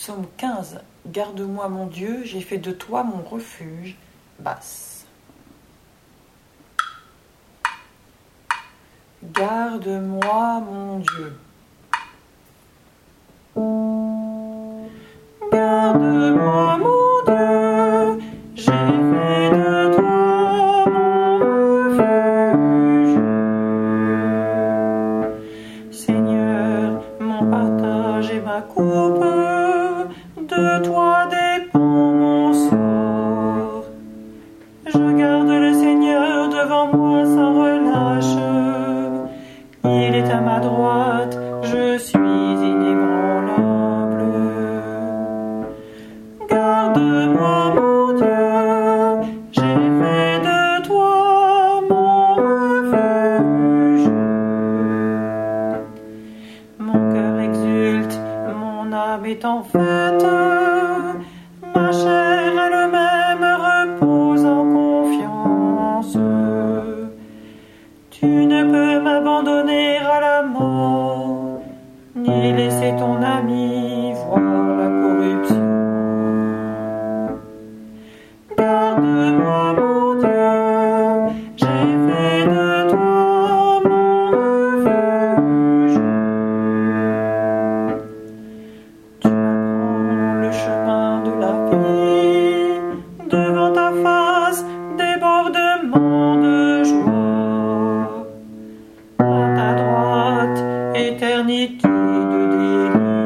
Psaume 15. Garde-moi mon Dieu, j'ai fait de toi mon refuge. Basse. Garde-moi mon Dieu. Garde-moi mon Dieu, j'ai fait de toi mon refuge. Seigneur, mon partage et ma coupe, de toi dépend mon sort. Je garde le Seigneur devant moi sans relâche. Il est à ma droite, je suis inébranlable. Garde-moi mon Dieu, j'ai fait de toi mon refuge. Mon cœur exulte, mon âme est en fête, ma chair elle-même repose en confiance. Tu ne peux m'abandonner à la mort, ni laisser ton ami voir la corruption. Garde-moi mon Dieu, j'ai fait de toi mon refuge. Tu m'apprends le chemin de la vie, devant ta face, débordement de joie. À ta droite, éternité de délices.